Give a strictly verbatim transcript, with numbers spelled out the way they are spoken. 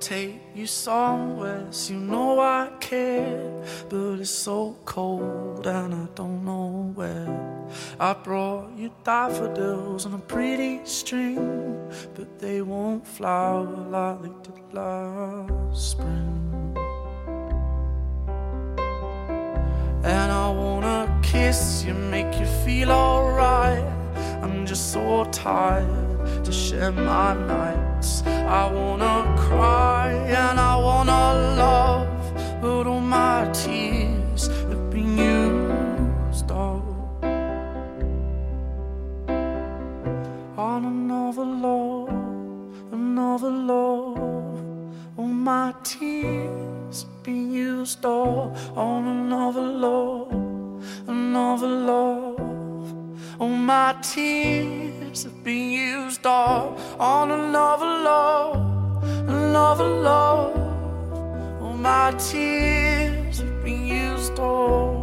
take you somewhere, so you know I care. But it's so cold and I don't know where. I brought you daffodils on a pretty string, but they won't flower like they did last spring. And I wanna kiss you, make you feel alright. I'm just so tired to share my nights. I wanna cry and I wanna love, but all my tears have been used up on another love, another love. All my tears have been used up on another love, another love. All my tears have been used up on another love, another love. All my tears have been used up.